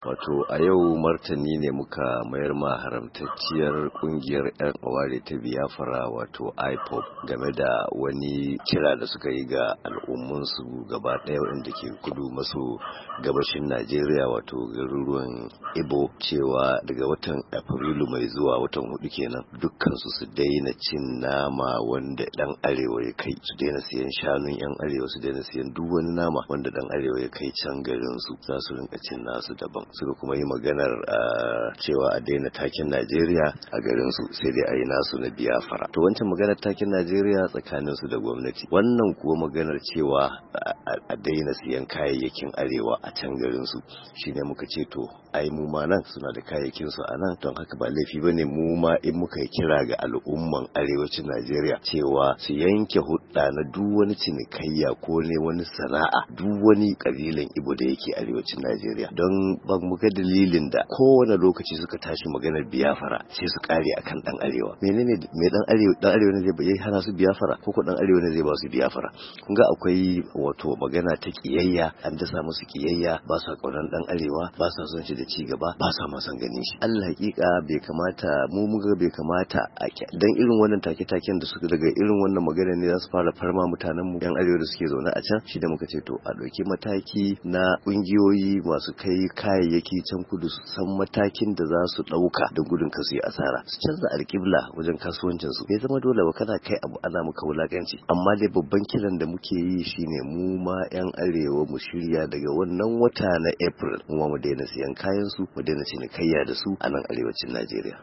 Wato a yau martani ne muka mayar ma haramtacciyar kungiyar 'yan aware ta Biafra wato IPOB game da wani kira da suka yi ga al'ummansu gaba ɗaya wanda ke kudu maso gabashin Najeriya wato garuruwan Ibo cewa daga watan Afrilu mai zuwa watan hudu kenan dukkansu su daina cin nama wanda dan arewa ya kai, su daina siyan shanun 'yan arewa, su daina siyan duk wani nama wanda dan arewa ya kai can garin su, za su rinka cin nasu daban. Suka kuma yi maganar cewa a daina takin Najeriya a garin su, sai dai a yi nasu na Biafra. To wancan maganar takin Najeriya tsakanin su da gwamnati, wannan kuwa maganar cewa a daina siyan kayayyakin arewa a can garin su, shine muka ce to ai mu ma nan suna da kayayyakin su a nan, don haka ba laifi bane mu ma in muka yi kira ga al'umman arewacin Najeriya cewa su yanke hudda na duk wani cinikayya ko ne wani sana'a duk wani kabilan Ibo da yake arewacin Najeriya, don ba mu ga dalilin da kowane lokaci suka tashi maganar Biafra sai su kare akan dan arewa. Menene me dan arewa ne zai hana su Biafra, ko dan arewa ne zai ba su Biafra? Kun ga akwai wato magana ta kiyayya, an dasa musu kiyayya, ba sa kaunan dan arewa, ba sa son shi da ci gaba, ba sa ma son ganin shi. Allah hakika bai kamata mu muga bai kamata dan irin wannan take-taken da suka daga irin wannan magana ne za su fara farma mutanen mu yan arewa da suke zaune a can. Shi da muka ce to a dauki mataki na kungiyoyi masu kai kayayyaki can kudu su san matakin da za su dauka don gudun kasu yi asara, su canza alƙibla wajen kasuwancin su. Bai zama dole ba kana kai abu ana muka wulakanci, amma dai babban kiran da muke yi shine mu ma yan arewa mu shirya daga wannan wata na April mu ma mu daina siyan kayan su, mu daina cinikayya da su a nan arewacin Najeriya.